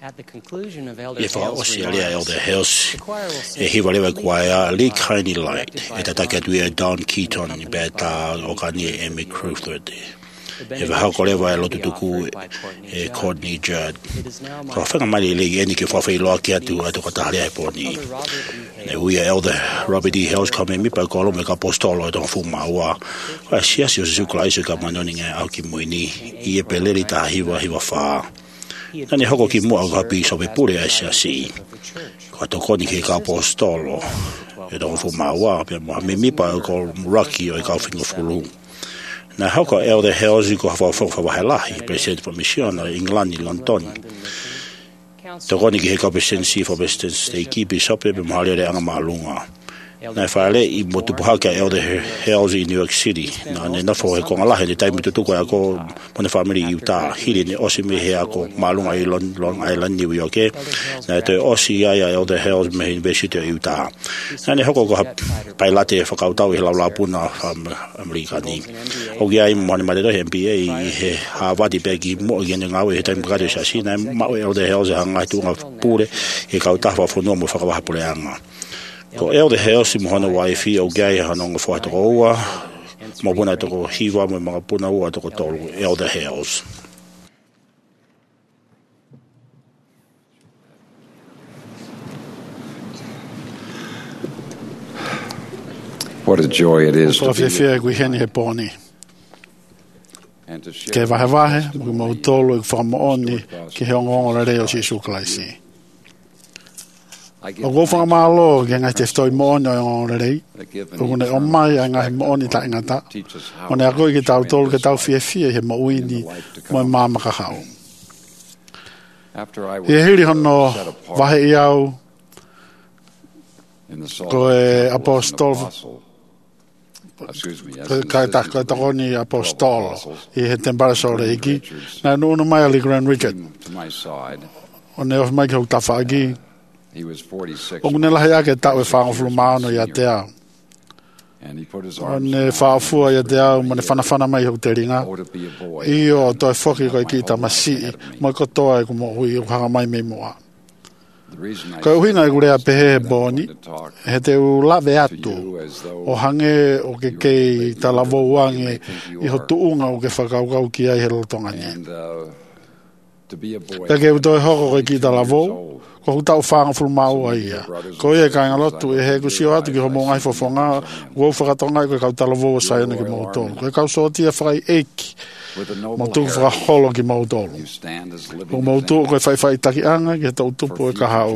If I was Elder Hills, he whatever choir, Lee Kindly Light, at the Takatwea Don Keaton, Beta, Okani, Emmy Cruford. If I have whatever I lot to do, Courtney Judd. So I think I might lay any for a lock at to Kataria Pony. We are Elder Robert D. Hills coming, me by Column, make a postal or don't fool my war. I see us use Zuklaisuka Manoning and Alkimuni, Ye Belita, he was far. And the Hokoki more of a piece of a pulley, I shall see. Got a conic apostolo. You don't fool my war, but me by call Rocky or golfing of Fulu. Now, how can Elder Hills you go for Halahi, present for Mission or England in London? The conic hiccup for Western State keep his up in Maria Angamalunga. Now, if I let him to Puhaka Elder Hills in New York City, and enough for a Kongala, the time to go on the family Utah, he didn't Osimi Heako, Malung Island, Long Island, New York, that the Osia Elder Hills may visit Utah. And the Hoko by Latte for Kautau, Lapuna from Americani. Okay, I'm one of my MBA, Harvard, Beggy, Morgan, and our time graduate, and my Elder Hills hung like to have Pure, a Kautafa for normal for Hapuleanga. Ko Elder Hills mohana waifi o gai hanonga whaata roa mo puna toko hiwa mo mga puna ua toko tolu Elder Hills. What a joy it is to be here. Ke vahe mo tolu I whamaoni ki he ongonga reo si sukalaisi. O go whanga malo ke ngai te whtoi mooni o ngā rei. O kone o mai a ngai mooni ta ingata. O ne a koe ki tau tolu ke tau fie he mo uini mo māmaka hau. He hiri hono wahe I au ko e apostol kai takoni apostol I he tembara sore iki. Na nuno mai ali Grand Richard. O ne of mai ke utafa aki. O ne lahi ake tau e whangawhulu maano I te au. O ne whaafua I te au, mo ne whanawhana mai hau te ringa. I o toi whoki koe ki ta masii, mo ko toa e ko mo hui o hanga mai me moa. Ko uhinga I kurea pehe he boni, he te u lawe atu, o hange o ke kei ta lavo uange I ho tuunga o ke whakaukau ki ai he rotonga ni. Ta ke u toi hoko koe ki ta lavo, ko tau whanga fulmau a ia. Ko ia ka ngalotu e he kusio atu ki ho mo ngai fofonga, ko whakatonga ko kau talavo sa ina ki mautolo. Ko kau sotia whakai eiki, mo tuku whakaholo ki mautolo. Ko mautolo ko whai taki anga ki he tau tupu e ka hao.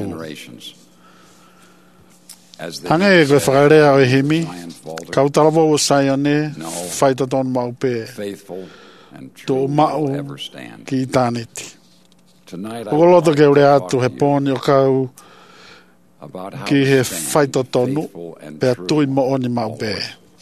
Hange e ko whakarea o e himi, kau talavo sa ina whai taton mau pe. To mau ki tāneti. O loto ke ure atu he pōni o kau ki he whaito tonu pe atui mo oni mau pe.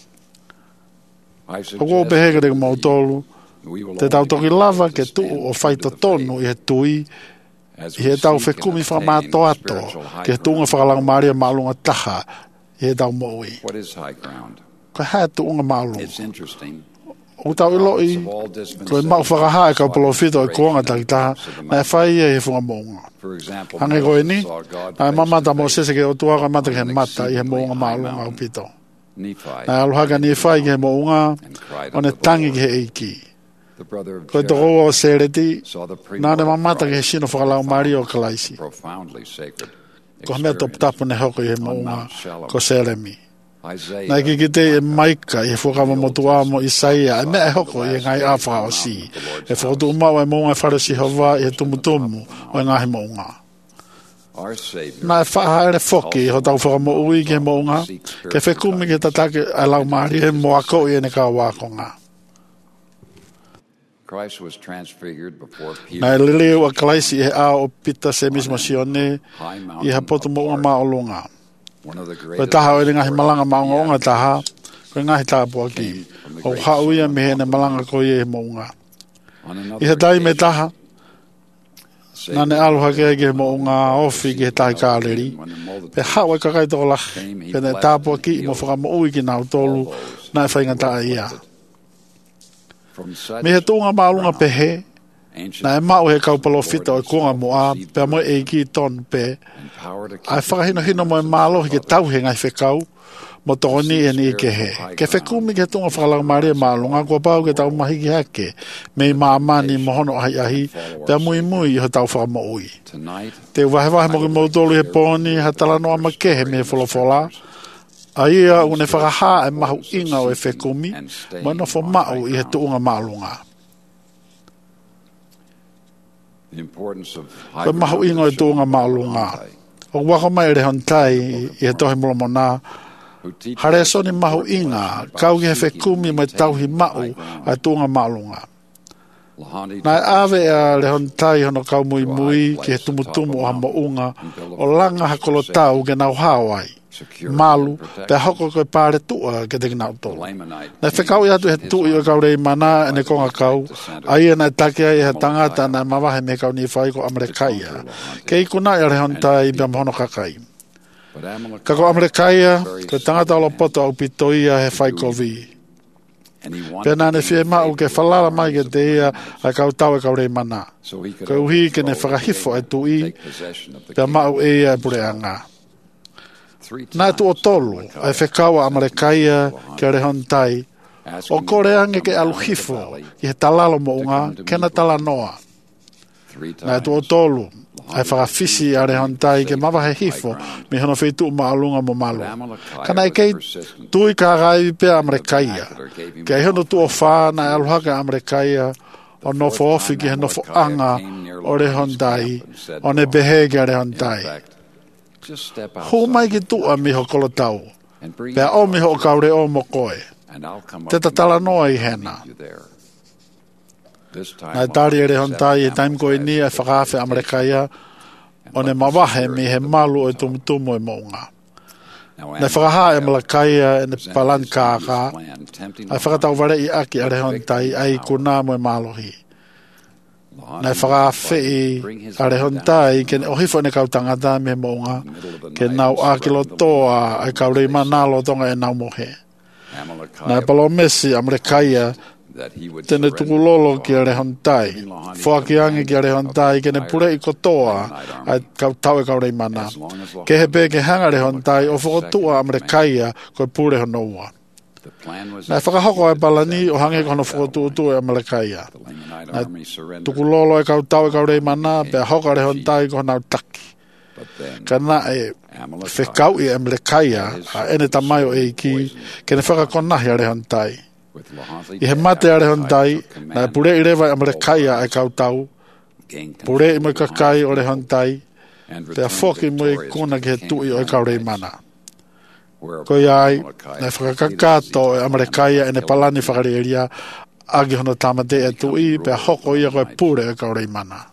O ko pehe kare mau tolu te tau toki lava ke tu o whaito tonu I he tui I he tau whekumi whamato ato ke tunga whakalang maria maalunga taha I he tau moui. Ko hea tunga maalunga. O tau iloi, ko e mau whakahae ka polofito e kuanga takitaha, na e whai e he whunga mounga. Hange koe ni, na e mamata mo sese ke o tuaka mata ke he mata I he mounga maalunga au pito. Na e aluhaka ni e whai ke he mounga, o ne tangi ke he eiki. Ko e toko o sereti, na ne mamata ke he sino whakalau mari o kalaisi. Ko mea top tapu ne hoko I he mounga, ko seremi. Na ki te e maika I whakama motua mo Isaia e mea hoko I ngai awha o si e whakotu umau e mounga wharasi hawa I he tumutumu o e ngahi mounga na e whahaere whoki ho tau whakamo ui ke mounga ke whekumi ke tatake a lau maari he moako I ne ka wakonga na e lili ua kalaisi e a o pita se mismo sione I hapoto mounga maolunga Ko taha o ngahi malanga maunga taha, ko ngahi taha puaki. O hauia me hene malanga ko I he mounga. I he tai me taha, nane aluha ke he mounga ofi ki he tai kāleri. Pe hawa kakai toko lahi, pe ne taha puaki I mo whakamo ui ki nau tolu, na e whainga taha ia. Me he tunga maunga pe he, Na e mau he kaupalo fita o konga moa, pe mo e ki ton pe. Ai whakahino hino mo e malo ke tau he ngai whekau, mo tōni e ni ke he. Ke whekumi ke tunga whakalang maria malo, ngā kua pau ke tau mahi ki hake, me i maamani mohono ahi ahi, pe mui mui i ho tau whakamo ui. Te wahe mo ki mautolu he pōni, ha tala noa ma kehe me he wholofola, a ia une whakaha e mahu inga o e whekumi, mo no fo mau i he tuunga maalunga. Koe mahu inga e tuunga maalunga. O wako mai rehon tai i he tohi mulo mona, hare soni mahu inga, kau ki he whekumi mai tauhi mau a tuunga maalunga. Nai ave a rehon tai hono kau mui mui ki he tumutumu o hamo unga, o langa hakolo tau ke nau hawai. Malu, pe hoko koe pāre tua ke te kinau tō. Nei whekau i atu he tui o kau rei mana e ne konga kau, aia nei takea i he tangata nei mawahe me kau ni whai ko Amerikaia. Ke i kuna i rehon tai pia mohono kakai. Ka ko Amerikaia, ko tangata olo poto au pitoia he whai ko vi. Pia nane whie mau ke whalala mai ke te ia a kau tau e kau rei mana. Ko uhi ke ne whakahifo e tui, pia mau e ia e pureanga. Nā tu o tolu, ai whekaua Amerikaia ke rehon tai, o kore ange ke aluhifo i he talalo mo unga, kena tala noa. Nā tu o tolu, ai whakawhisi a rehon tai ke mawa he hifo, mi hono whetu maalunga mo malu. Kana e kei tui ka rai pe Amerikaia, ke hono tu o whāna aluhaka Amerikaia, o nofo ofi ki he nofo anga o rehon tai, o ne behe ke rehon tai. Ho mai ki tua mi ho kolo tau, pea o mi ho kaure o mo koe, te tatala noa i hena. Nai tari e rehon tai e taim koe ni e whakawhi Amerikaia, o ne mawahe mi he malu o e tumutumu e mounga. Nai whakaha e Malakaia e ne palan kāka, ai whakatau ware i aki a rehon tai ai kuna mo e malohi. Nai whakawhi a rehon tai ke ne ohifo ne kau tangata me mounga, ke nau ākilo toa ai kau rei manalo tonga e nau mohe. Nai palo mesi Amerikaia, tene tukulolo ki a rehon tai, whakiangi ki a rehon tai, ke ne pure i kotoa ai kau tau e kau rei mana. Ke he pē ke hanga rehon tai, o whakotua Amerikaia koe pure honoua. Nai whakahoko e palani o hange kono whakotua e Amerikaia. Nai tukulolo e kau tau e kau rei mana, pe hoka rehon tai ko nau taki. Kana e whekau i Amerikaia, a ene tamai o eiki, ke ne whakakonahi a rehon tai. I he mate a rehon tai, nai pure i rewa Amerikaia e kau tau, pure i moi kakai o rehon tai, pe a whoki moi kuna ki he tui o e kau rei mana. Ko iai, nai whakakakato e Amerikaia e ne palani whakareria, agi hono tamate e tui, pe a hoko ia koe pure e kau rei mana.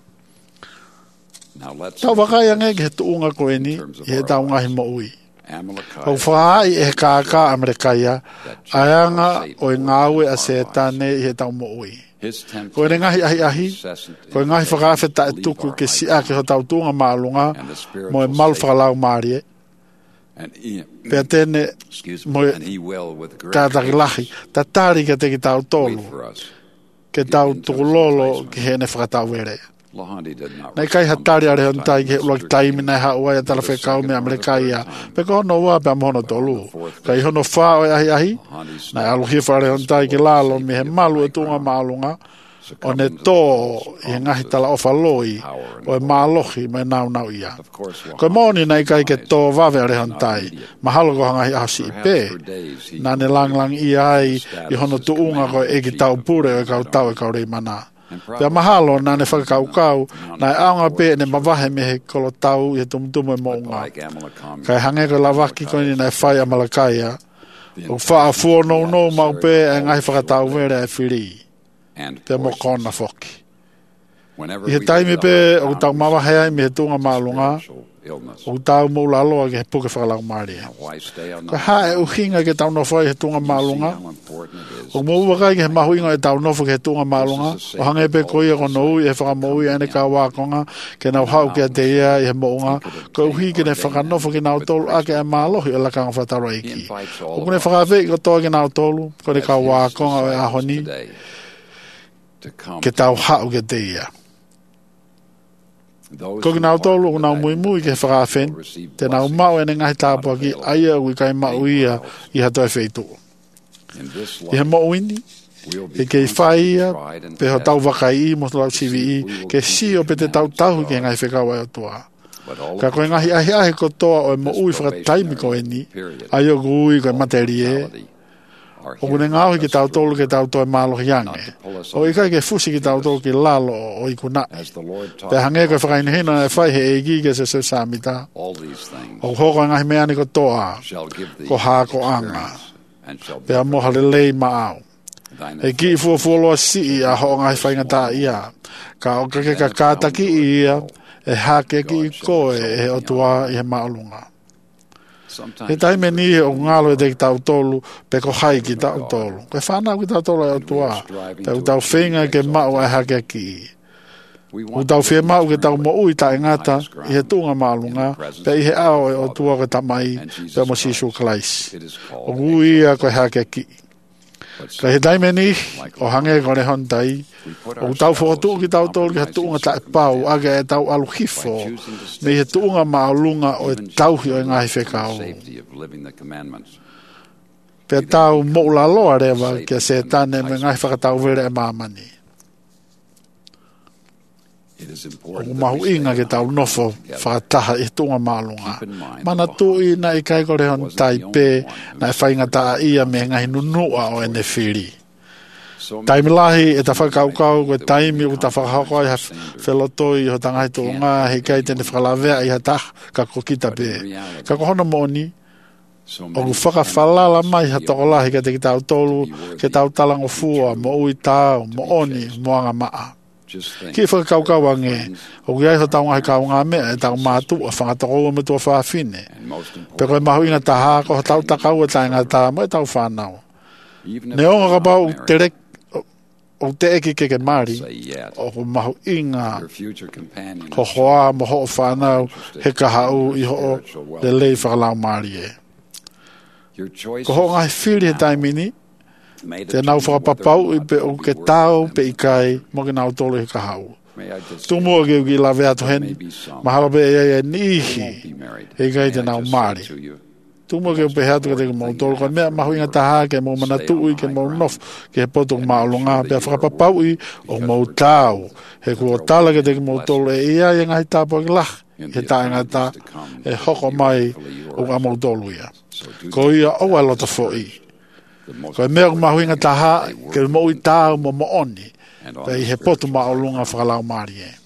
Tau wakai ange ki he tuunga koe ni, i he tau ngahi mo ui. Au whaai e he kāka Amerikaia, aianga o e ngāwe a setane i he tau mo ui. Ko e ngahi ahi ahi, ko e ngahi whakawheta e tuku ke si ake ho tau tuunga maalunga, mo e malu whakalau maarie. Pea tene mo e kātaki lahi, ta tari ke te ki tau tolu, ke tau tukulolo ki he ne whakatau ere. Nei kai hatari a rehon tai ke uloki taimi nei haua e tala whekau me Amerikaia, pe ko hono ua pe amohono tolu. Kai hono whao e ahi ahi, nei aluhi wha rehon tai ke lalo mi he malu e tunga maalunga, o ne tō i he ngahi tala ofa loi, o e maalohi me nau nau ia. Koe moni nei kai ke tō wawe a rehon tai, mahalo ko hangahi ahasi i pē, nā ne lang i ai i hono tuunga koe e ki tau pure o e kau tau e kau rei mana. Pea mahalo nā ne whakakaukau, nā e aonga pē ne mawahe me he kolo tau i he tumutumu e mounga. Kai hange ko lawaki ko ni nai whai a Malakaia, o wha a fuo nou nou mau pē e ngahi whakatau mere e whiri. Pea mo kona whoki. I he taimi pē o tau mawahe ai me he tunga maalunga, o tau mou laloa ke he puke whakalau maria. Ka hae uhinga ke tau nofo he tunga maalunga, o mou wakai ke he mahuinga e tau nofo ke he tunga maalunga, o hange pe koia kono ui e whakamou i ane ka wakonga, ke nau hau ke a te ia i he mounga, ka uhi ke ne whakanofo ke nau tolu ake e maalohi o lakanga whataro eiki. O kune whakawhi ko toa ke nau tolu, ko ne ka wakonga o e ahoni, ke tau hau ke te ia. Ko ki nau tolu nau mui ke whakawhen, te nau mau ene ngai tāpua ki aia ui kai mau ia I hatoe wheitu. I he mo uini, e kei whai ia, pe ho tau wakai I mo lau sivi I, ke si o pe te tau tahu ke ngai whekawa o tua. Ka koe ngahi ahi kotoa o e mo ui whakataimi ko eni, aia ui koe materi e, o kune ngāhui ki tau tolu ke tau toe mālohi ange. O I kai ke fusi ki tau tolu ki lalo o I kuna. Pe hange koe whakaini hina e whai he egi ke se samita. O hoko ngahi meani ko toa, ko hako anga. Pe a moha le lei maau. E ki I fuafuoloa si a ho ngahi whainga tā ia. Ka o kake ka kātaki ia, e hake ki I koe e o tua I he maolunga. E taime ni o ngalo e te ki tau tolu, pe ko hai ki tau tolu. Koe whanau ki tau tolu e o tua, pe u tau whenga ke mau e hake ki. U tau whia mau ke tau mo ui ta ingata, I he tunga maalunga, pe I he ao e o tua ke tamai, pe mo sisu klaisi. O ui a koe hake ki. Ka he taime ni, o hange kone hontai, o tau whotu ki tau tolu ki he tunga ta e pau, aga e tau alu hifo, me he tunga maalunga o e tauhi o e ngahi whekau. Pe tau moula loa rewa, ke se tane me ngahi whakatau vere e mamani. O mahu inga ke tau nofo whakataha I tunga maalunga. Mana tui na I kai kore hon taipe na e whainga taa ia me ngahi nunua o ene whiri. Taimilahi e ta whakaukau koe taimi u ta whakahoko I ha whelotoi ho tangai tō ngā he kai tene whakalawea I ha tah ka kokita pe. Ka kohona moni o ku whakawhalala mai ha tokolahi ke te ki tau tolu ke tau talango fua mo ui tau mo oni mo anga maa. Ki whakaukau ange, o ki aiho tau ngahi kau ngā mea e tau mātu a whangatoko o me tua whaafine. Pe koe mahu inga taha, ko tau takau e tai ngā tā mo e tau whanau. Ne onga ka pau te o te eki ke mari, o ko mahu inga ko hoa mo ho o whanau he ka hau I ho le lei whakalau mari e. Ko ho ngahi whiri he taimini, te nau whakapapau I pe o ke tau pe I kai mo ke nau tolu he ka hau. Tumu o ke uki la vea to hen, mahawa pe e nihi he kai te nau mari. Tumu o ke upe hea tuka te mo tolu, kon mea mahu inga taha ke mo manatui ke mo nof ke he poto maolonga pe a whakapapau I o mo tau. He kua tala ke te mo tolu e ia I ngai tāpua ki lah, he tā ingata e hoko mai o ka mo tolu ia. Ko ia o a lota fo I. Ko mea ko mahu inga taha ke mo I tau mo oni pe I he poto maolunga whakalau mari e.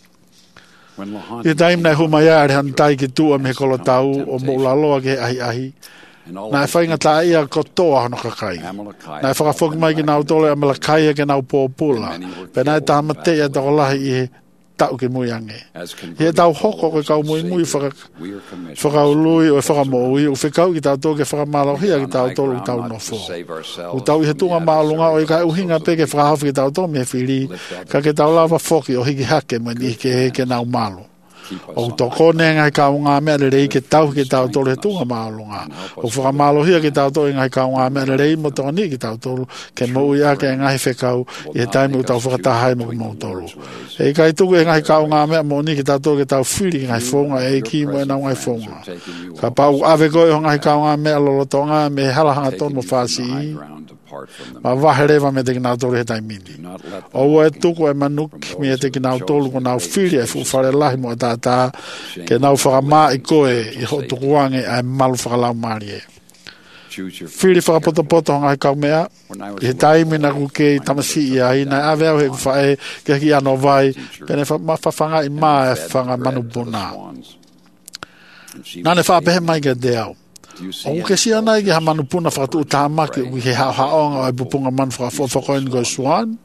I taim nei humaya are han tai ki tua me kolo tau o mo laloa ke ahi na e whainga ta ia ko toa hono kakai na e whakafoki mai ki nau tole a malakai ke nau pōpula pe na e taha matea takolahi I he tau ke mui ange. He tau hoko ke kau mui whakaului o e whakamoui o whekau ki tau tō ke whakamalohi ki tau tōlu tau nofo. O tau I he tunga maalunga o I kai uhinga pe ke whakahawhi ki tau tō me whiri ka ke tau lava whoki o hiki hake mo ni ke nau malo. O tō kone ngai kau ngā mea le rei ke tau ki tau tōlu he tunga maalunga. O whakamalohi ki tau tō ngai kau ngā mea le rei mo tō ni ki tau tōlu ke mo ia ke ngai whekau I he taimi o tau whakatahai mo ki mo tōlu. E kai tuku e ngai kau ngā mea mo ni ki tau tō ke tau whiri ki ngai whonga e ki mo e nau ngai whonga. Ka pau ave koe ho ngai kau ngā mea lolotonga me halahanga tōnu mo whasi ma waherewa me te ki nau tōlu he taimini. O e tuku e manuki me te ki nau tōlu ko nau whiri e whare lahi mo e tātā ke nau whakamā I koe I ho tukuange a malu whakalau mari e. Whiri whakapoto ngai kau mea I he taimi na kuke I tamasi I ai na ave au he kuwhae ke ki ano vai pene whawhanga I maa e whanga manupuna. Nane whapehe mai ke te au. O ke si ana I ke ha manupuna whakatu utamaki u he haonga o e pupunga man whakafokoin koe suan.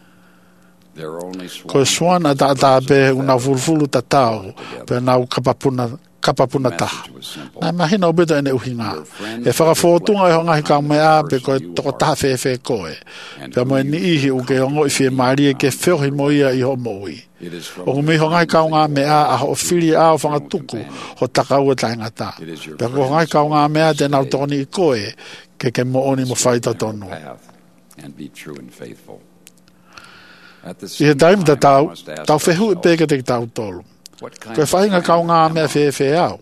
Koe suan a ta pe una fulfulu tatau pe nau kapapuna taha. Nai mahina ubeta ene uhinga. E whakafotunga I honga hika mea pe koe toko taha whewhe koe. Pe mo e ni ihi u ke ongo I whie maari e ke wheohi moia I ho moui. O kumi honga hika ngā mea a ho whiri ao whangatuku ho takau e taingata. Pe ko honga hika ngā mea te nau toni I koe ke mo oni mo whaita tonu. I he taimi ta tau whehu e pēke te tau tolu. Koe whainga kau ngā mea whewhe au.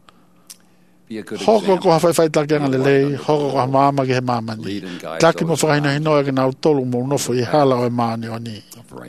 Hoko ko hawhai take ngā lelei, hoko ko ha māma ki he māmani. Taki mo whakaina hinoa ki nau tolu mo nofo I hala o e māni o ni.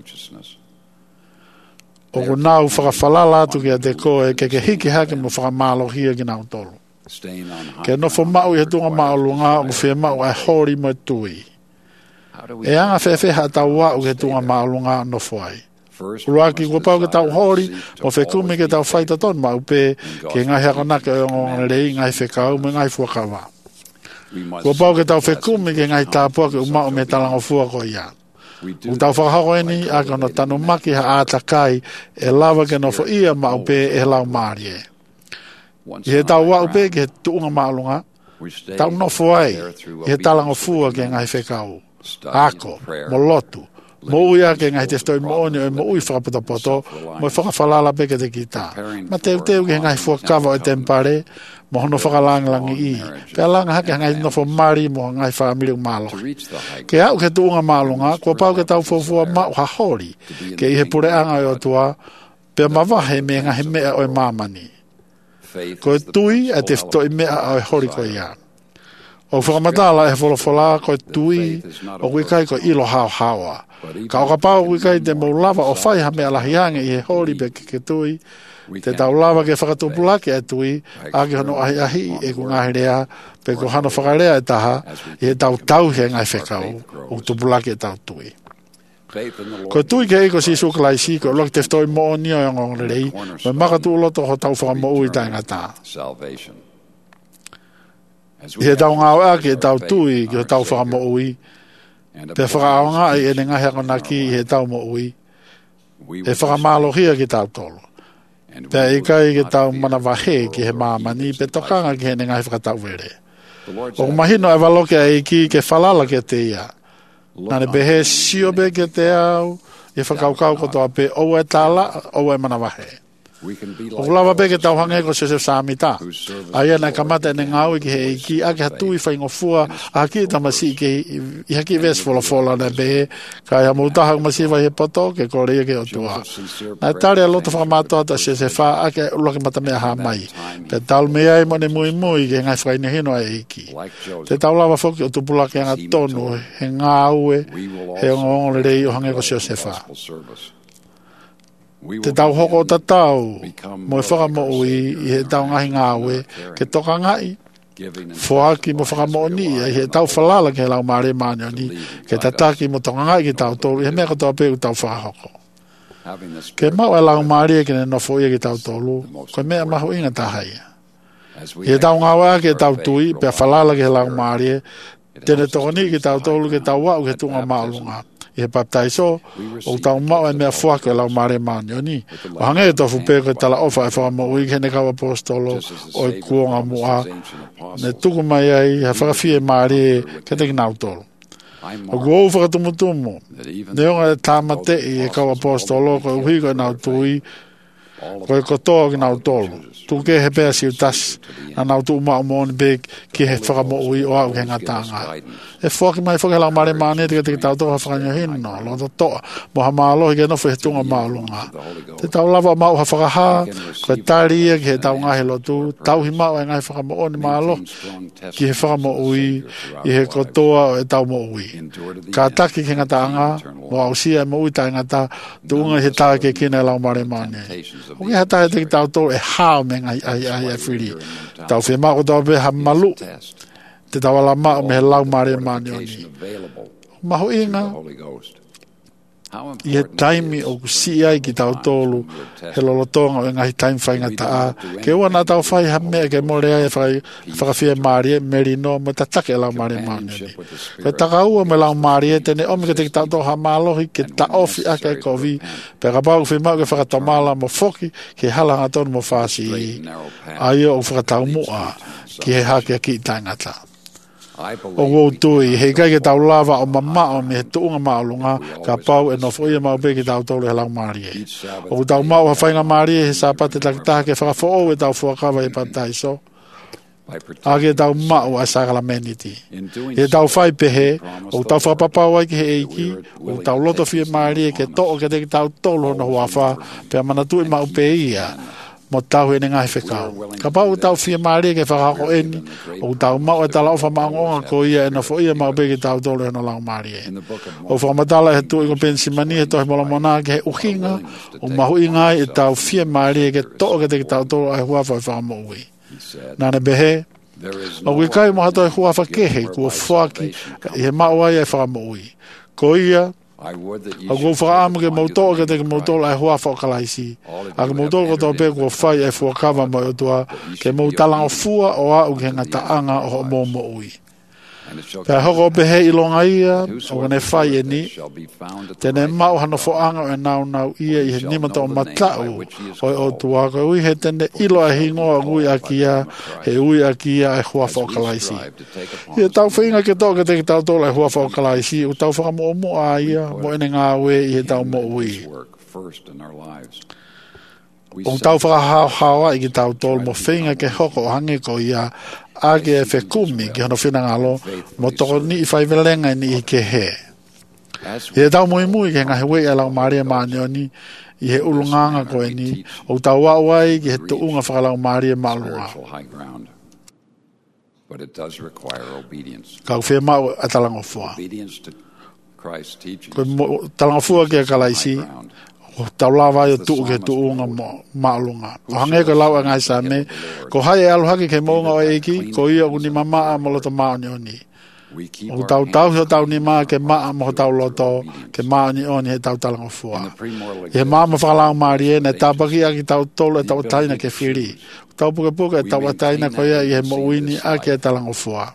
O ko nau whakawhalala atu ki a te koe ke hiki hake mo whakamalo hia ki nau tolu. Ke nofo mau I he tunga maolunga o whia mau ai hori mo tui. E anga whewhe ha tau wau ke tunga maolunga nofo ai. Uruaki ko pau ke tau hori o whekumi ke tau whaita ton mau pe ke ngai hako nake o ngā rei ngai whekau me ngai fuakawa. Ko pau ke tau whekumi ke ngai tāpua ke umau me talango fuako ia. U tau whakahako eni a kono tanu maki ha ātakai e lawa ke nofo ia mau pe e lau maari e. I he tau wau pe ke tuunga maalunga tau nofo ai I he talango fua ke ngai whekau. Ako, mo lotu. Mo uia ke ngai te stoi mo oni o mo ui whakapotopoto, mo whakawhalala peke te kita. Ma teu ke ngai fuakawa o tempare, mo hono whakalangalangi I. Pea langa hake ngai nofo mari mo ngai whakamiri malo. Ke au ke tuunga malunga, kua pau ke tau fofua mau ha hori, ke I he pure anga o tua, pea mawahe me ngahi mea o e mamani. Ko e tui a te stoi mea o e hori ko ia. O whakamatala e wholofola ko e tui, o wikai ko ilo hao hawa. Ka o ka pao wikai te mau lava o whai ha mea lahiange I he hori pe ke tui, te tau lava ke whakatupulake e tui, a ke hono ahi ahi e ku ngahi rea, pe ko hano whakarea e taha, I he tau tau he ngai whekau, o tupulake e tau tui. Ko tui ke eko si sukalai si, ko lok te whtoi mo o nio e ngong rei, me makatu uloto ho tau whakamo ui tai ngata. I he tau ngāo ake e tau tui ki he tau whakamo ui. Pe whakaonga I ene ngahi ako naki I he tau mo ui. E whakamalohia ki tau tolo. Pe ikai ki tau manawahe ki he māmani, pe tokanga ki he ne ngahi whakatau vere. O mahino e waloke a iki ke whalala ke te ia. Nane behe siobe ke te au, I whakaukau kotoa pe ou e tala, ou e manawahe. O lawa peke tau hange ko se samita. Aia na kamata ne ngau ki he ki ake hatui whaingo fua a ki tamasi ki I haki ves fola na be ka ia mutaha masi vai he poto ke korea ke otua. Na tare a loto whakamato ta se wha ake uloke mata mea ha mai. Te tau mea I mone mui ke ngai whaine hino a eiki. Te tau lawa whoki o tupula ke anga tonu he ngā ue he ngongole rei o hange ko se wha. Te tau hoko o tatau, mo e whakamo ui I he tau ngahi ngāwe, ke toka ngai. Whoaki mo whakamo ni, I he tau whalala ke lau maare maani o ni, ke tataki mo toka ngai ki tau tolu, I he mea katoa pēku tau whakahoko. Ke mau e lau maare ke ne nofo ia ki tau tolu, koe mea mahu inga tahai. I he tau ngāwe ke tau tui, pe whalala ke lau maare, tene toka ni ki tau tolu, ke tau wau ke tunga maalunga. I he baptaiso, o tau mau e mea fuaka e lau maare maani o ni. O hange e tofu pēko e tala ofa e whakamo ui ke ne kau apostolo o e kuonga mua. Ne tuku mai ai, he whakawhie maare ke te kinau tolo. O kuou whakatumutumu. Ne onga e tāmate I e kau apostolo ko e uhi ko e nau tui, ko e kotoa ki nau tolo. Tuke he pēa siu tas, na nau tu umau mooni pēk ki he whakamo ui o au ke ngatanga. E whaki mai whaki lau maare maani te ke tau toha whakanyo hino, lo to toa, mo ha maalohi ke nofo he tunga maalunga. Te tau lava mau ha whakaha, ko e tāria ki he tau ngahi lotu, tau hi mau e ngai whakamo oni maalo, ki he whakamo ui, I he kotoa o e tau mo ui. Ka taki ke ngatanga, mo au sia e mo ui tai ngata, tuunga he tā ke kina e lau maare maani. O ki hata he te tau tolo e hao me ngai ai whiri. Tau whi mako tau pe ha malu. Te tawala mao me he lau maare maani o ni. Maho inga, I he taimi o kusi ai ki tau tolu, he lolotonga o ngahi taimi whainga taa. Ke ua nā tau whai ha mea ke more ai whakawhia maari e merino me ta take lau maare maani o ni. Ke taka ua me lau maari e tene omi ke te tau toha maalohi ke ta ofi ake e kovi, pe ka pau whi mau ke whakatamala mo foki ke halanga tonu mo whasi I. Ai o whakatau mua ki he hake ki taingata. O ngō tui, hei kai ke tau lava o mamao me he tuunga maolunga ka pau e nofo ia mau pe ki tau tolu he lau maari e. O tau mau ha whainga maari e he sāpate takitaha ke whakafo o e tau fuakawa e pataiso. age tau mau a Sacrameniti. E tau whai pehe, o tau whapapawai ki he eiki, o tau loto fia maari ke to o ke te tau tolo no huawha, pia manatu i mau pe ia, mo tau e ngai whekau. Ka pau tau fia maari ke whakako eni, o tau mau e tala o whamaonga ko ia e na fo ia mau pe ki tau tolo no lau maari e. O whamatala he tu i ko pensimani e tohi molamona ke he uhinga, o mahu ingai e tau fia maari ke to o ke te tau tolo e huawha e whakamo ui. Nane behe, o wikai mo hato e hua whakehe, kua whaki, i he mawai e whakamoui. Ko ia, o kua whakaamu ke mautoa ke te ke mautoa e hua whakalaisi. A ke mautoa ko tau pe kua whai e whakawa mo e tua, ke mautalanga fua o au ke ngata anga o mo mo ui. Pea hoko pehe i longa ia, o kane whai e ni, tene mau hana whaanga e nau ia i he nimata o matau, o e o tuaka ui he tene ilo a hingoa ui a kia, he ui a kia e hua whakalaisi. Ia tau whainga ke toa ke te tau tola e hua whakalaisi, o tau whakamo o mo a ia, mo ene ngā ue i he tau mo ui. O tau whakahau i ki tau tol mo whainga ke hoko o hange ko ia, age e whekumi ki hono whina ngalo, mo toko ni i whaivelenga ni i ke he. I tau mui ke ngahe wei alau Maria Maanioni, i he ulunganga ko e ni, o tau wauai ki he tuunga whakalau Maria Maalunga. Kau whea mau a talangofua. Ko talangofua ki a kalaisi, o tau lawa i o tuu ke tuunga maalunga. O hange ko lau a ngai sa me, ko hai e aluhaki ke mounga o eiki, ko ia uni mamaa mo loto Maanioni. O tau he tau ni maa ke maa mo tau loto, ke Maanioni he tau talangofua. I he maa mo whakalau Marie, ne tāpaki aki tau tolo e tau taina ke whiri. Tau puke e tau ataina ko ia i he mouini a ke talangofua.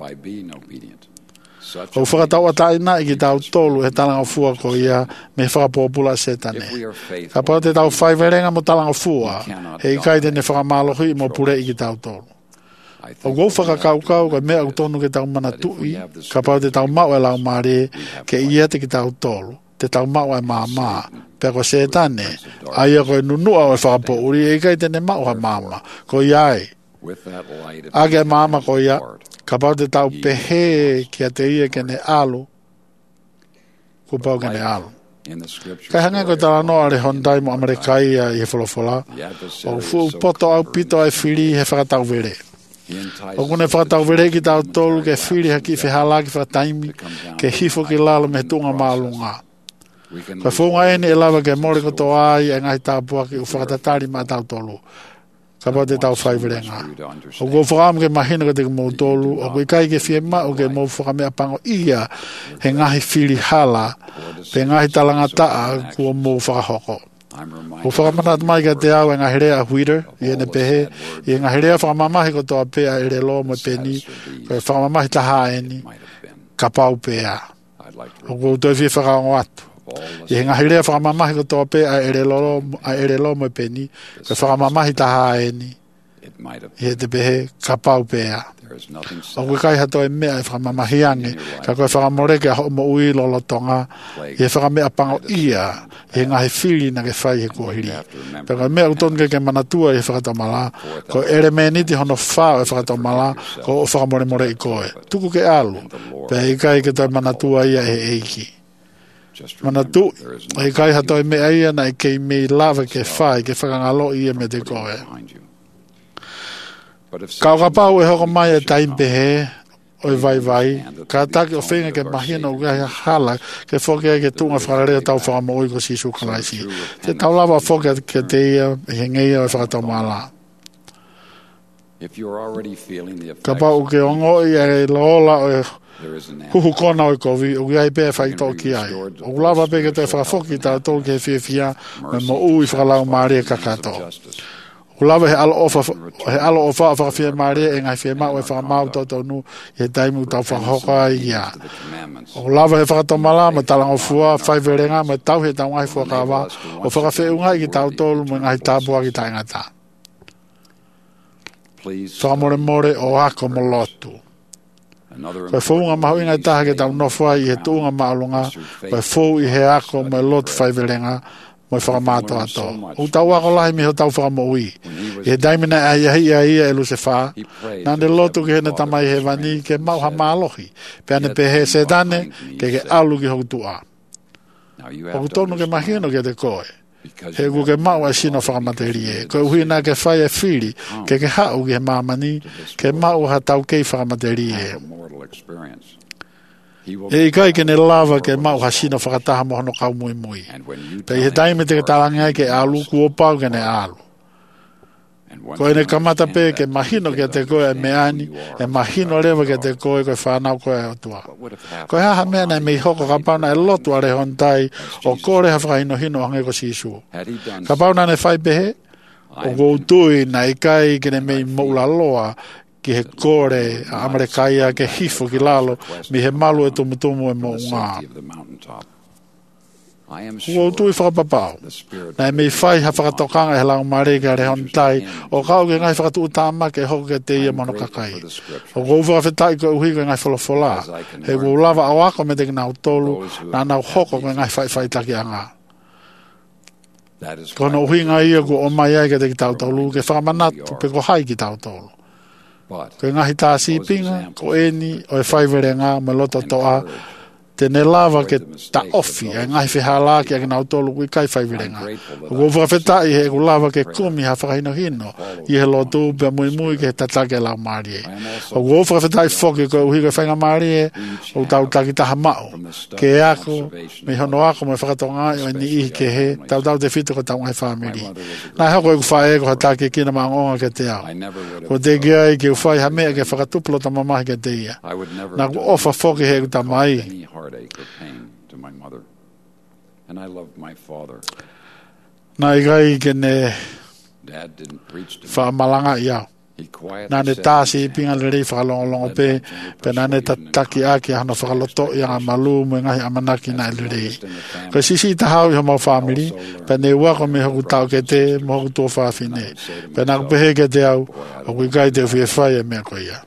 O whakatau ataina i ki tau tolu he talangofua ko ia me whakapopula setane. Ka pau te tau whaiverenga mo talangofua, he ikai tene whakamalohi mo pure i ki tau tolu. O gau whakakaukau ka mea utonu ke tau manatui, ka pau te tau mau e lau maare ke ia te ki tau tolu, te tau mau e mama, pe ko setane, aia ko e nunua o e whakapouri, e ikai tene mau ha mama, ko iai. Age mama ko ia, ka pau te tau pehe ki a te ia ke ne alu, ku pau ke ne alu. Kai hanga ko tala noa re hondai mo Amerikai i he wholofola, o fu poto au pito ai whiri he whakatau vere. O kune whakatau vere ki tau tolu ke whiri haki whihala ki whakataimi, ke hifo ki lalo me tunga maalunga. Kai whunga ene e lawa ke more koto ai e ngai tāpua ki u whakatatari ma tau tolu. Ka pau te tau whaiverenga. O ko whakam ke mahina ko te mo tolu, o ko ikai ke whiema o ke mo whakamea pango ia he ngahi whiri hala, pe ngahi talangataa kua mo whakahoko. O whakamanat mai ka te au e ngahirea huira, i ene pehe, i ngahirea whakamamahi ko toa pea e re lo mo peni, ko e whakamamahi taha eni, ka pau pea. O ko toi whi whakaongo atu. I ngahirea whakamamahi ko toa pea e re lo mo peni, ko e whakamamahi taha eni, i te pehe, ka pau pea. O koe kai hato e mea e whamamahiange, ka koe whakamoreke a ho mo ui lolotonga, i e whakamea pango ia, i ngahe whiri na ke whai he kuahiri. Peka mea utonke ke manatua i whakatamala, ko ere meniti hono whao e whakatamala, ko o whakamore i koe. Tuku ke alu, pe i kai ke toi manatua ia e eiki. Manatu, i kai hato e mea ia na i kei mei lava ke whai, ke whakangalo ia me te koe. Kau ka pau e hoko mai e taimpe he, o i vai, ka taki o whenga ke mahina o gai hala, ke whoke ke tunga whakarea tau whakamoi ko sisu kalaisi. Te tau lava whoke ke te ia, he ngeia o whakatau mala. Ka pau ke ongo i e loola o e huhu kona o i kovi, o gai pēr whaito ki ai. O lava pē ke te whakafoki ta tō ke whiawhia, me mo ui whakalau maare kakato. O lava he alo ofa whakawhia maare e ngai whia mau e whakamau tau nu he taimu tau whakahoka ia. O lava he whakatau mala ma talango fua, whaiverenga ma tau he tau ngai whakawa, o whakawhiunga i ki tau tolu mo ngai tāpua ki taingata. Whakamore o ako mo lotu. Koe whunga mahu ingai taha ke tau nofua i he tuunga maalunga, koe whu i he ako mo lotu whaiverenga, mo whakamato ato. O tau ako lahi mi ho tau whakamoui. e daimina ia e lusefa na de lotu ke na tamai he vani ke mau ha malohi pe ane pe he sedane ke alu ki hotua o tonu ke mahino ke te koe he ku ke mau asino whakamaterie ko huina ke whai e whiri ke hau ke mamani ke mau ha tau kei whakamaterie e kai ke ne lava ke mau hasino whakataha mohono kau mui mui pe he daime te talangai ke alu ku opau ke ne alu ko ene kamata pe ke mahino ke te koe meani e mahino lewa ke te koe whanau koe atua ko haha mea nei mei hoko ka pauna e lotu are hontai o kore ha whakaino hino hange ko sisu ka pauna ne whai pehe o goutui na ikai ke ne mei moula loa ki he kore a Amerikaia ke hifo ki lalo mi he malu e tumutumu e mo ngā ua tui whakapapau nei mei whai ha whakatokanga he lau marega re hontai o kau ke ngai whakatu utama ke hoko ke te ia mano kakai o kou whakawhetai ko uhi ke ngai wholofola he kou lava awako me te nau tolu na nau hoko ke ngai whai taki anga kono uhi ngai ia ko o mai ai ke te ki tau tolu ke whakamanatu pe ko hai ki tau tolu ko ngahi tāsi pinga ko eni o e whaiverenga me loto toa te ne lava ke ta ofi e ngahi whihala ki ake nau tolu kui kai whaiverenga o whakawhetai he ku lava ke kumi ha whakahino hino i he lotu pe mui mui ke tatake lau marie o whakawhetai whoki ko uhi ke whainga marie o tau taki taha mao ke ako me hono ako me whakatonga o ni ihi ke he tau te whito ko tau ngai whamiri nai hako e ku whae ko hatake kina maangonga ke te au ko te gia i ke whai ha mea ke whakatuplo ta mamahi ke te ia na ku ofa whoki he ku tamai heartache or pain to my mother, and I loved my father. Nai gai ke ne Dad didn't preach to me. whaamalanga ia na ne tāsi pinga le rei whakalongolongo pe na ne tataki aki hana whakaloto i anga malu me ngahi amanaki na le rei ko sisi tahau i hama whamiri pe ne wako me hoku tau ke te mo hoku tō whawhine pe na kupehe ke te au o kui kai te whiewhai e mea ko ia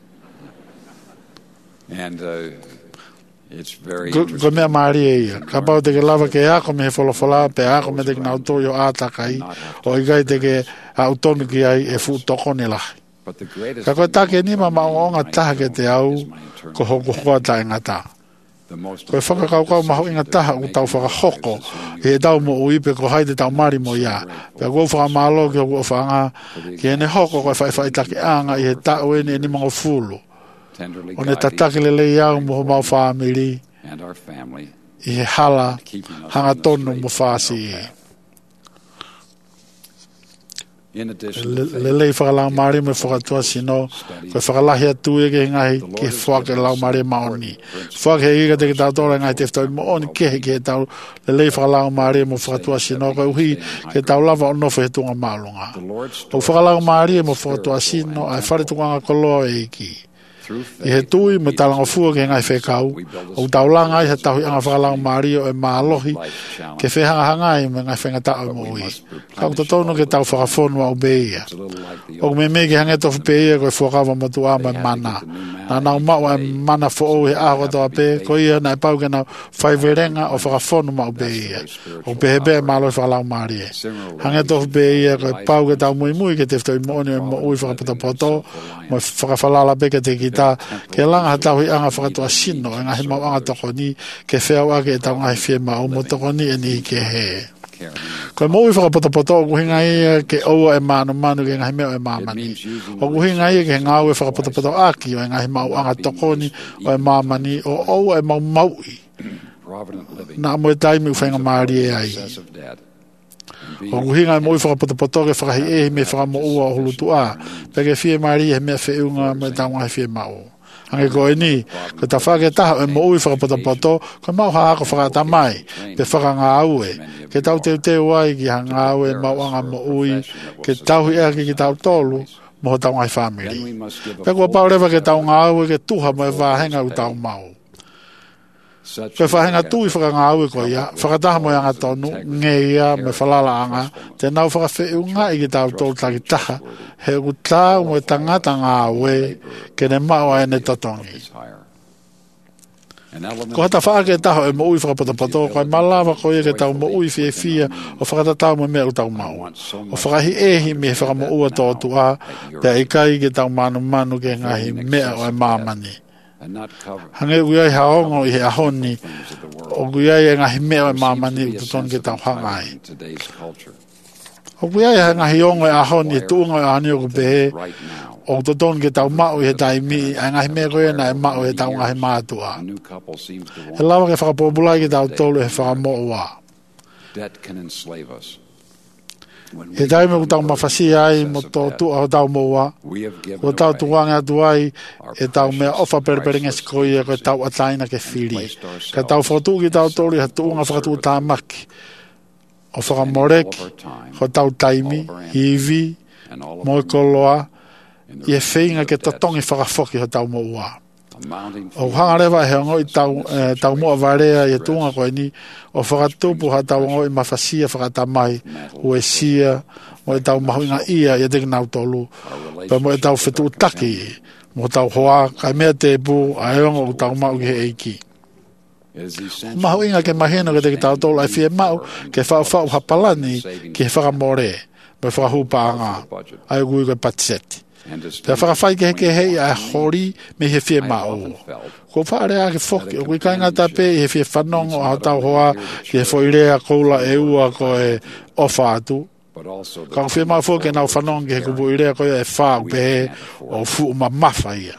And it's very ko mea maari e ia ka pau te ke lava ke ako me he wholofola pe ako me te ke nau tō yo ātakai o i kai te ke autonu ki ai e fu toko ni lahi ka koe take ni ma maonga taha ke te au ko hoko hoa ta ingata koe whakakaukau maho ingataha u tau whakahoko e tau mo uipe ko haide tau mari mo ia pe kou whakamalo ki hoko whanga ki ene hoko koe whaitake anga i he tau ene ni mga fulu o ne tatake lele iau mo mau whamiri i he hala hanga tonu mo whasi lelei whakalau maari me whakatua sino koe whakalahi atu e ke ngahi ke whake lau maari maoni whake he ika te ke tau tōra ngai te whtau mo oni kehe ke tau lelei whakalau maari mo whakatua sino koe uhi ke tau lava o nofo he tunga maalunga o whakalau maari mo whakatua sino ai whare tukanga koloa e iki i he tui me talanga fua ke ngai whekau o taulanga i he tahui anga whakalau maari o e maalohi ke whehanga hangai me ngai whengatau mo ui kau tatono ke tau whakafonua o beia o me me ke hangetofu beia koe whakawa matu ama mana na nau mau e mana fo o he aho toa pe ko ia na e pau ke nau whaiverenga o whakafonu ma o beia o pehebe e malo whakalau maari e hangetofu beia koe pau ke tau mui mui ke te whtau mo oni o mo ui whakapoto mo whakawhalala pe ke te kita ke langa hatau i anga whakatua sino e ngahi mau anga tokoni ke wheo ake e tau ngahi whiema o mo tokoni e ni ke he koe mo i whakapoto o kuhinga ia ke oua e manu ke ngahi meo e mamani o kuhinga ia ke ngau e whakapoto aki o e ngahi mau anga tokoni o e mamani o oua e mau maui na mo e taimi u whenga maari e ai o kuhinga e mo i whakapoto ke whakahi e me whakamo ua o hulutu a pe ke whie maari e mea whiunga me tau ngahi whie mau ange ko ni ko ta whake taha e mo ui whakapoto ko mau haako whakatamai pe whakanga aue ke tau te wai ki hanga aue mau anga mo ui ke tau hi ea ki tau tolu mo tau ngai whamiri pe kua paurewa ke tau ngā aue ke tuha mo e wāhenga u tau mau koe whahenga tui whakanga aue ko ia whakataha mo anga tonu nge ia me whalala anga te nau whakawheu ngā i ki tau tolu taki taha he u tau mo e tangata ngā aue ke ne maua e ne totongi Ko hata wha ke taho e mo ui whakapotapoto, koe malawa ko e ke tau mo ui fia o whakatatau mo mea utau mau. O whakahi ehi me whakamo ua tōtu a, pia i kai ke tau manu ke ngahi mea o e mamani. Hange uiai haongo i he ahoni, o uiai e ngahi mea o e mamani ututon ke tau hangai. O uiai e ngahi ongo e ahoni e tuunga e ahoni o kupehe, o toton ke tau mau he taimi ai ngahi mea koe na e mau he tau ngahi mātua. He lawa ke whakapopulai ke tau tolu he whakamoa. He taimi ku tau mawhasi ai mo tō tua o tau moa, ko tau tuanga atu ai e tau mea ofa pereperinga sikoi e koe tau ataina ke whiri. Ka tau whakatu ki tau tolu he tuunga whakatu tāmaki. O whakamoreki, ko tau taimi, hivi, moi koloa, i e whinga ke tatongi whakafoki ho tau mo ua. O hangarewa he ngoi tau mua varea i e tunga koe ni, o whakatupu ha tau ngoi mawhasia whakatamai, ue sia, mo e tau mahuinga ia i e teki nau tolu, pa mo e tau whetu utaki, mo tau hoa, kai mea te pu, a eongo o tau mau ki he eiki. Mahuinga ke mahino ke teki tau tolu ai fie mau, ke whau hapalani ki he whakamore, me whakahupaanga, ai gui koe patiseti. Te whakawhai ke hei a hori me he whie mao. Ko whaare a ke whoki, o kui kainga tape i he whie whanongo a tau hoa ki he whoirea koula e ua ko e ofa atu. Ka whie mao whoki nau whanongo ki he kupu irea ko e whau pehe o fu ma mawha ia.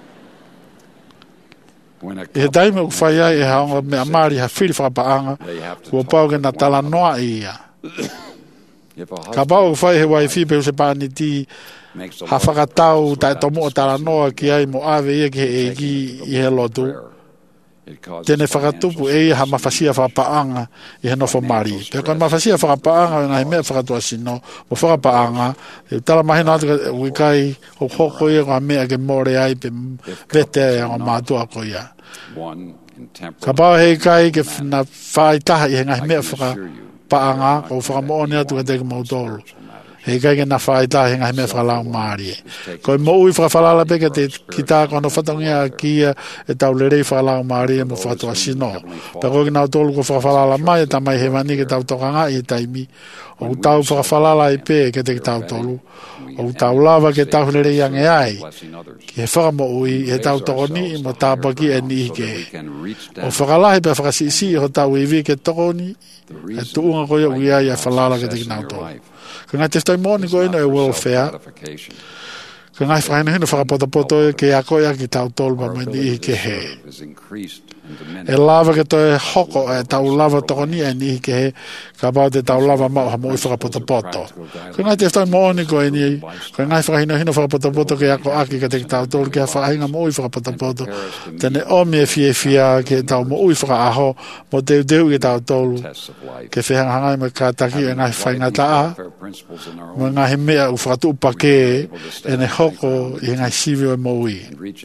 I he taime u whai ai e haonga me amari ha whiri whakapaanga kua pau ke na tala noa ia. Ka pau u whai he wai whipe u se pāni ti ha whakatau tai tomo o tala noa ki ai mo ave ia ki he egi i he lotu. Tene whakatupu e ha mawhasia whakapaanga i he nofo mari. Pea koe mawhasia whakapaanga i ngahi mea whakatua sino mo whakapaanga. E tala mahina atu ka wikai o hoko ia koa mea ke more ai pe vete e o mātua ko ia. Ka pao hei kai ke na whaitaha i he ngahi mea whakapaanga ko whakamoone atu ka teke mautolu. Hei kai ke na whaita he ngahi mea whakalau maari. Koe mo ui whakawhalala peke te kita kono whatongia kia e tau lerei whakalau maari e mo whakatua sino. Pea koe ki nau tolu ko whakawhalala mai e tamai he mani ke tau tokanga i taimi. O tau whakawhalala i pe ke te ki tau tolu. O tau lava ke tau lerei ange ai. Ki he whakamo ui he tau tokoni mo tāpaki e ni ke. O whakalahi pea whakasisi ho tau iwi ke tokoni e tuunga koe ui ai e whalala ke te ki nau tolu. Ka ngai te stoi mōni ko ino e welfare. Ka ngai whaina hino whakapotapoto e ke a koe a ki tau tolu pa mani i ke he. E lava ke toi hoko e tau lava tokoni e ni i ke he, ka pao te tau lava mau ha mo i whakapotapoto. Ka ngai te stoi mōni ko ini, ka ngai whakahino hino whakapotapoto ke a ko aki ka te tau tolu ke a whakahinga mo i whakapotapoto. Tene omi e fia ke tau mo i whakaaho mo te udeu ke tau tolu. Ke whehangangai me kātaki e ngai whainga taa. Mo ngai mea u whakatu upake e ne hoko i ngai sivi o mo i.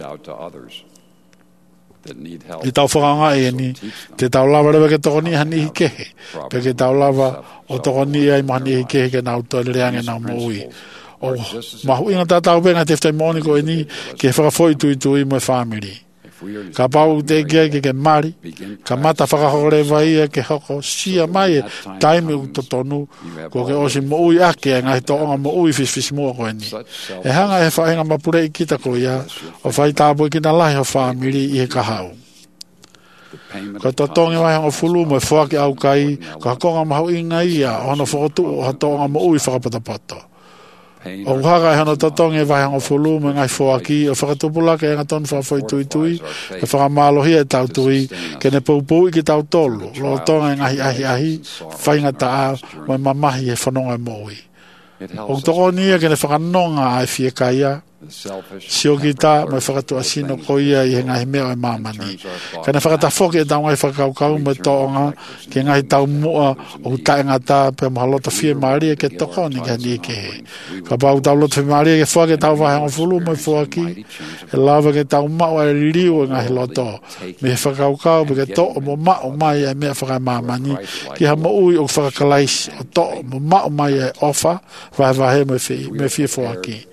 I tau whakanga e ni, te tau lava rewa ke tokoni hani i kehe. Pe ke tau lava o tokoni ai mo hani i kehe ke nau toi lereange nau mo ui. O mahu inga tātau penga te whtai mōni ko e ni, ke whakafoi tui mo e whamiri. Ka pau te kia ke mari, ka mata whakahore vai ke hoko sia mai e taime u totonu, ko ke osi mo ui ake e ngahi toonga mo ui fis mua ko e ni. E hanga e whaenga mapure i kita ko ia, o whai tāpoi kina lahi o whamiri i he kahau. Ko totongi vai hanga fulu mo e whaki au kai, ko hakonga mahu inga ia, hono whakotu o hatonga mo ui whakapotapoto. O haka e hana tatongi e vai hanga fulu me ngai whoaki, o whakatupula ke enga ton whakafoi tui, e whakamalohi e tau tui, ke ne poupou i ki tau tolu, lo tonga e ngahi ahi, whainga taa, mo e mamahi e whanonga e moui. O toko nia ke ne whakanonga ai fie kaia, sio ki ta mo e whakatua sino ko ia i he ngahi mea o e mamani. Ka ne whakatafoki e tau ngai whakaukau me toonga ke ngai tau mua o tae ngata pe mahalota fie maari e ke toko ni ka ni ke he. Ka pau tau lota fie maari e ke whake tau wahanga fulu mo e whaki e lava ke tau mau e ririu e ngahi loto. Me he whakaukau pe ke to o mo mao mai e mea whakai mamani ki ha mo ui o whakakalaisi o to mo mao mai e ofa vahe me fie whaki.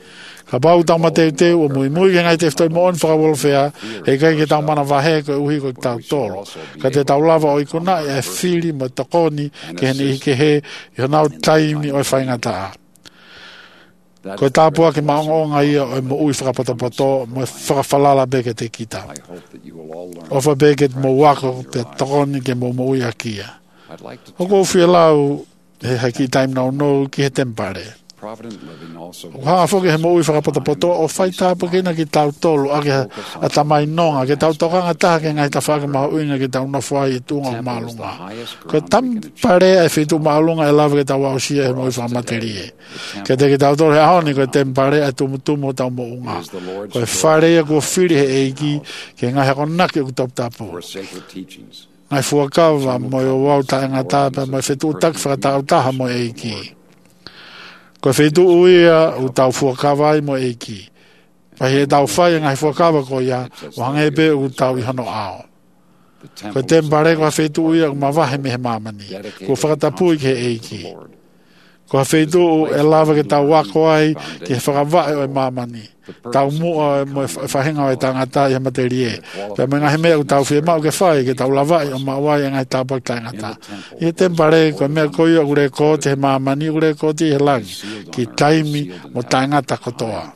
Ka pau tau mateu teu o mui mui ke ngai te ftoi mo on whakawolwhea he kai ke tau mana wahe ko uhi ko tau tolo. Ka te tau lava o ikona e whiri mo takoni ke hene ike he i honau taimi o whaingata. Ko tāpua ke maonga ia o mo ui whakapatopato mo whakawhalala beke te kita. Ofa beke mo wako te takoni ke mo ui akia. O ko whia lau he haki taim nau no ki he tempare. Haa whoke he mo ui whakapatopato o whai tāpua kina ki tau tolu ake a tamai nonga ke tau tokanga taha ke ngai ta whaka maha uinga ke tau nofwai i tunga o maalunga. Ko tampare e whitu maalunga e lawa ke tau ausia he mo ui whakamaterie. Ke te ki tau tolu he ahoni ko tempare e tumutumu tau mo unga. Ko e wharea ko whiri he eiki ke ngai hako nake ku top tapu. Ngai fuakawa mo i o wau ta inga tāpa mo i whitu utak whakatau taha mo eiki. Ko whetu uia u tau fuakawai mo eiki. Pahi e tau whai ngai fuakawa ko ia, o hangepe u tau i hano ao. Ko tempare ko whetu uia u mawahe me he mamani, ko whakatapui ke eiki. Ko whetu u e lava ke tau wako ai, ke whakawai o e mamani. Tau mua mo whahinga o e tangata i hamaterie. Pea me ngahi mea u tau whia mau ke whai, ke tau lawai o mawai e ngai tāpai tangata. I tempare ko mea koi o ure ko te he mamani, ure ko te he langi, ki taimi mo tangata kotoa.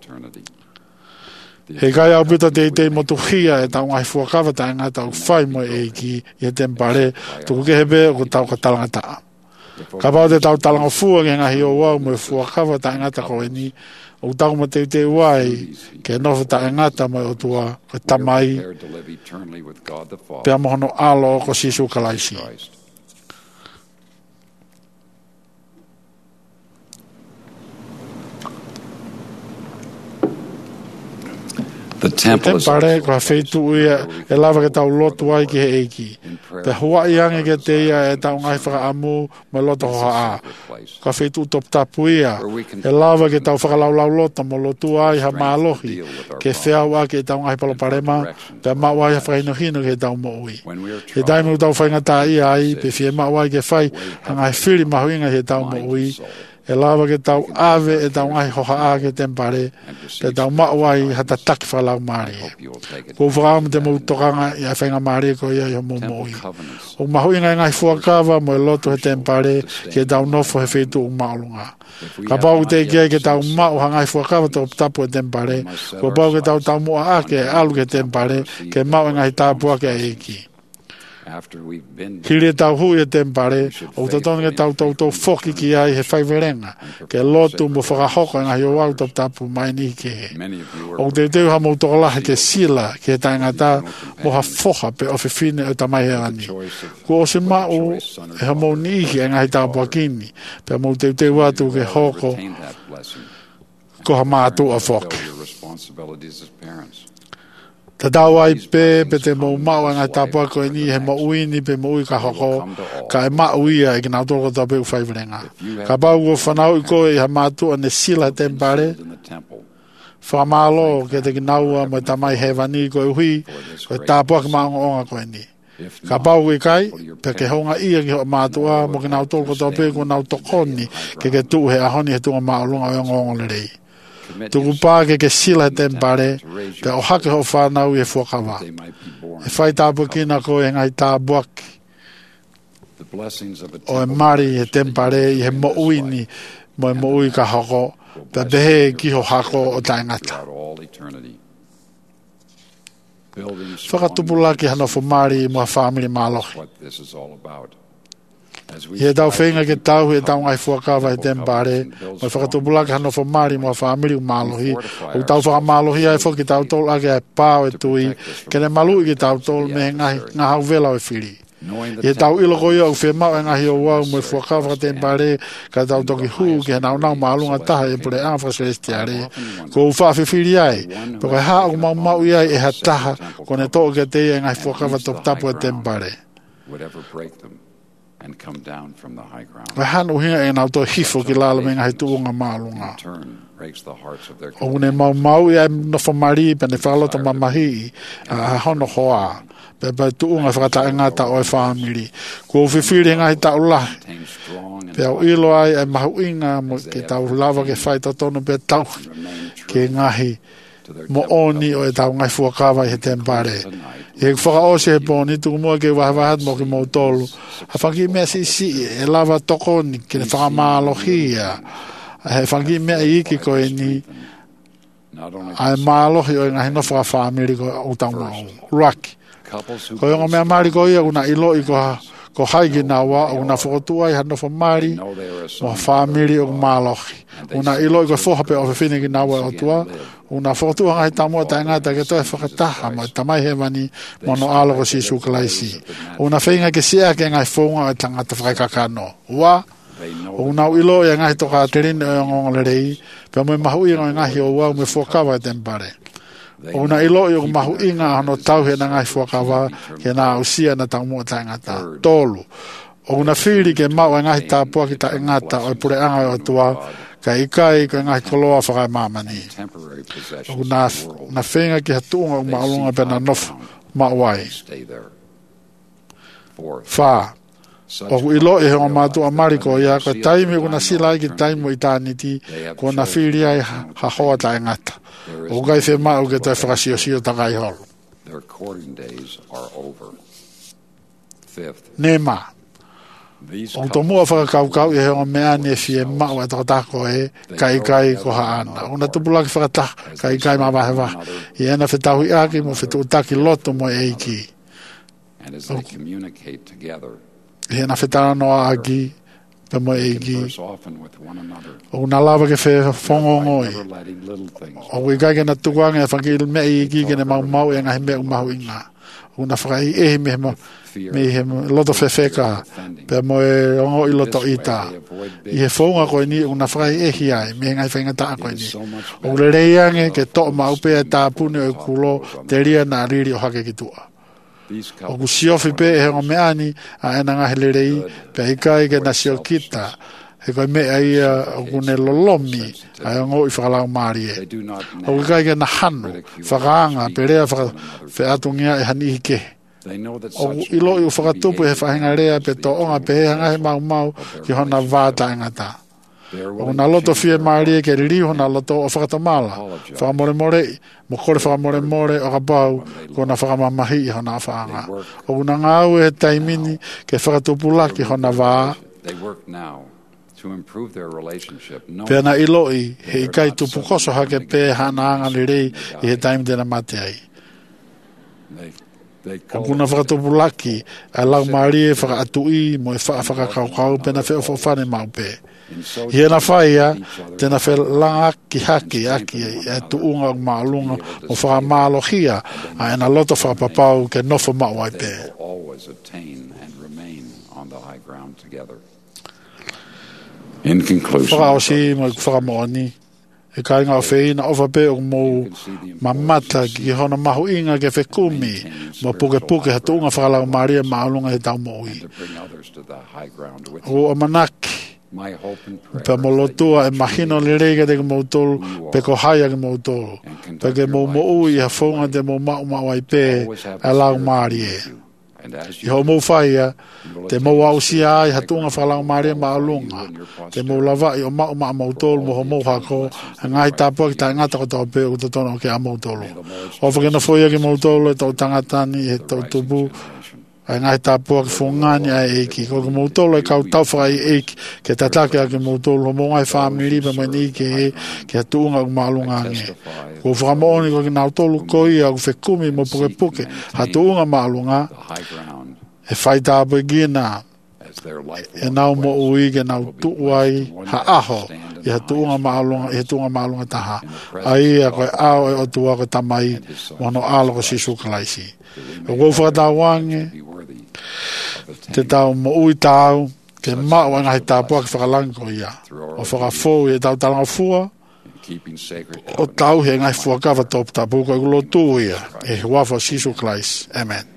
He kai au pita te motuhia e tau ngai fuakawa tangata u whai mo e ki i tempare, tuku ke hebe o tau katalangata. Ka pau te tau talanga fua ke ngahi o wau mo e fuakawa tangata ko e ni, o tau ma te wai ke nofu ta ngata mai o tua ko tamai pea mohono alo ko sisu kalaisi. The temple is pare ko feitu ia e lava ke tau lotu ai ki he eiki. Pe Hawaii ange ke te ia e tau ngai whaka amu me loto hoa a. Ka feitu top tapu ia e lava ke tau whakalaulau loto mo lotu ai ha maalohi ke whiau a ke tau ngai paloparema pe mawai ha whainohino ke tau mo ui. He taimi u tau whaingata ia ai pe fie mawai ke whai ha ngai whiri mahuinga ke tau mo ui. E lava ke tau ave e tau ngai hoha a ke tempare te tau mawai hata taki whalau maari. Ko whakam te mau tokanga i a whainga maari ko ia i homo moi. O mahui ngai fuakawa mo e loto he tempare ke tau nofo he whetu o maolunga. Ka pau te kia ke tau mau hangai fuakawa to tapu e tempare. Ko pau ke tau mua a ke alu ke tempare ke mau ngai tapua ke eiki. Hire tau hui e tempare, o tatone ke tau whoki ki ai he whaiwerenga, ke lotu mo whakahoko ngā hiu au top tapu mai ni ke he. O te teu ha mo tokolahe ke sila, ke tangata mo ha whoha pe o whiwhine o tamai he ani. Ko o se mau e ha mo ni ke ngā hi tau pakini, pe mo te teu atu ke hoko, ko ha mātu a whoki. Ta tau ai pe te mo mau ngai tapua ko ni he mo uini pe mo ui ka hoko ka e ma uia e kina toko tape u whaiverenga. Ka pau ko whanau i koe i ha mātu ane sila tempare whamalo ke te kinaua mo tamai he vani ko e hui ko e tapua ki maunga onga ko ni. Ka pau i kai pe ke honga ia ki ho mātua mo kina toko tape ko nau tokoni ke tu he ahoni he tunga maulunga o ngongo le rei. Tuku pāke ke sila tempare, pe o hake ho whanau e whakawa. E whai tāpu kina ko e ngai tābuaki. O e mari e tempare i he mo uini, mo e mo ui ka hoko, pe behe ki ho hako o taingata. Whakatupulaki hana fo mari mo a whamiri mālohi. He tau whenga ke tau he tau ngai fuakawa he tempare, mo whakatupulaki hano fo mari mo a whamiri mālohi, o tau whakamālohi ai whoki tau tol ake ai pāo e tui, kene malu i ke tau tol me ngā hau vela o e whiri. He tau iloko ia u whemau e ngahi o wau mo e fuakawa tempare, ka tau toki hu ke nau nau maalunga taha e pure āwha celestiare, ko u whawhiwhiri ai, po kai haa u mau iai e ha taha, kone tō ke te e ngai fuakawa top tapu e tempare. and come down from the high ground. Hanu hinga e nau to hifo ki lala me ngai tuunga maalunga. In turn, breaks the hearts of their O ne mau ia no whamari pe ne whalota mamahi a hono hoa. Pe tuunga whakata ngata o e whamiri. Ko whiwhiri ngai tau lahi. Pe au ilo ai e mahu inga mo ke tau lava ke whai tonu pe tau ke ngahi mo oni o e tau ngai fuakawa i he tempare. E whakaose he pōni tuku mua ke wahawahat mo ke mautolu. A whangi mea si e lava tokoni ke ne whakamālohia. He whangi mea i iki ko e ni ai mālohi o e ngahi no whakawhamiri ko o tau mau. Raki. Ko e ngā mea mari ko ia una ilo i ko haigi nā wā o una whakotua i hano whamari mo whamiri o mālohi. Una ilo i ko whohape o whiwhine ki nā wā o tua. Una whakotua ngai tamua ta ngata ke toi whakataha mo tamai he mani mono alo ko sisu kalaisi. Una whainga ke sea ke ngai whaunga o tangata whaikakano. Wa una ilo i ngai toka terine o ngongole rei pe mo mahu i ngai o wau me whakawa e tempare. Una ilo i o mahu inga hano tau he na ngai whakawa ke na usia na tamua ta ngata. Tolu. Una whiri ke mau e ngai tāpua ki ta ngata o pure anga o tua ka ikai ko ngai koloa whakai mamani. Na whenga ki hatuunga o maalunga pena nof mawai. Wha. O ilo e honga mātua mariko ia ko taimi kuna silai ki taimo i tāniti ko na whiri ai ha hoa ta ngata. O gai whe mau ke toi whakasio takai holo. Nema. O to mua whakakaukau i honga mea ne fie mau e takatako e kai ko haana. O na tupulaki whakataka kai mawahewa. I ena whetauhi aki mo whetuutaki loto mo e iki. And as they communicate together, he na whetara noa aki pe mo e iki. O na lava ke whongo ngoi. O i kai ke na tukuanga e whakil mea i iki ke ne mau e ngahi mea umahu inga. O na whakai e me he loto whewheka pe mo e ongo i loto ita. I he whonga koe ni o na whakai e hi ai me ngai whainga taa koe ni. O le reiange ke to maupe e tāpune o kulo te ria na riri o hake ki tua. O ku siofi pe e hongo meani a ena ngahi le rei pe hikai ke na sio kita he koe mea ia o kune lolomi a ongo i whakalau maari e. O hikai ke na hanu whakaanga pe rea whaatungia e hani ike. O ilo i whakatupu he whahinga rea pe to onga pe he hangahi mau ki hona vāta ingata. O na loto fie maari ke riri hona loto o whakatamala whakamore mo kore whakamore o ka pau ko na whakamamahi i hona whaanga. O na ngau e taimini ke whakatupula ki hona vā pēna iloi he ikai tupu koso hake pē hana anga li rei i he taimi tēna mate ai. O kuna whakatupulaki a lau maari e whakaatui mo e whakakaukau pēna wheo whawhane mau pē. Hia na whaia, tēnā whe langa ki haki aki e tuunga o maalunga o whakamálohia a ena loto whakapapau ke nofo mau ai pē. In conclusion, whakaosi mo i whakamoani e kai ngā wheina ofa pē o mou mamata ki hona mahu inga ke whekumi mo puke ha tuunga whakalau maria maalunga he tau moui. O manaki pe molotua e mahino le reiga de mautolu pe ko haia ke mautolu pe ke mo ui ha whaunga de mo mau ai pe a lau maari e i ho mo whaia te mo ausia ai hatunga whalau maari e maalunga te mo lava i o mau mautolu mo ho mo hako a ngai tāpua ki ta ngata ko tau pe o tono ke a mautolu o whakena whoia ke mautolu e tau tangatani e tau tupu ai ngai tāpua ki whongani ai eiki. Ko ke mautolo e kau tau whakai eiki ke tatake a ke mautolo mo ngai whamiri pa mai ni ke hatuunga o maalungange. Ko whakamooni ko ke nautolu koi a ku whekumi mo puke hatuunga maalunga e whai tāpua e gina e nau mo ui ke nau tuuai ha aho i hatuunga maalunga taha. Ai a koe ao e otua ko tamai wano alo ko sisu kalaisi. O kou whakatawange te tau mo ui tau ke mau ngahi tāpua ki whakalango ia o whakafou e tau talanga fua o tau he ngahi fuakawa tōp tāpua ko e kulo tū ia e wafa sisu klais. Amen.